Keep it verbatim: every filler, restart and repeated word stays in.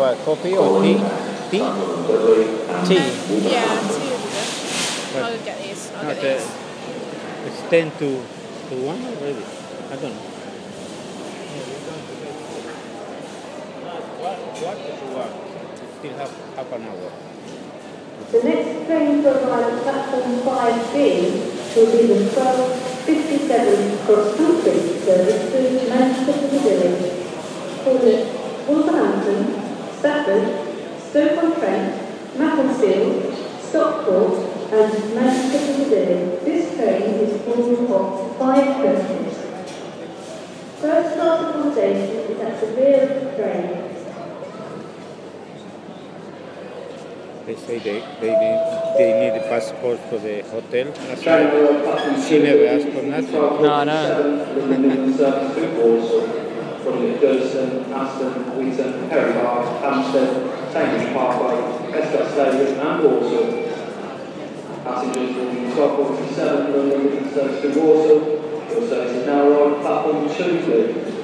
what, coffee or tea? Tea? Tea. Yeah, tea would be good. But I'll get these. I'll not, get uh, these. it's ten to, to one already. I don't know. What, what is one? Still have half an hour. The next train to arrive at platform five B will be the twelve fifty-seven cross-country service to Manchester Piccadilly, for Wolverhampton, Stafford, Stoke-on-Trent, Macclesfield, Stockport and Manchester Piccadilly. This train is full of five coaches. First class accommodation is at the rear of the train. They say they, they need they need a passport for the hotel. She never asked for nothing. No, no. From Goodson, Aston, Wheaton, Perry Bar, Hampstead, Cambridge Parkway, Escott Stadium and Walsall. Passengers will be twelve forty-seven London service to Walsall. Your service is now on platform two, please.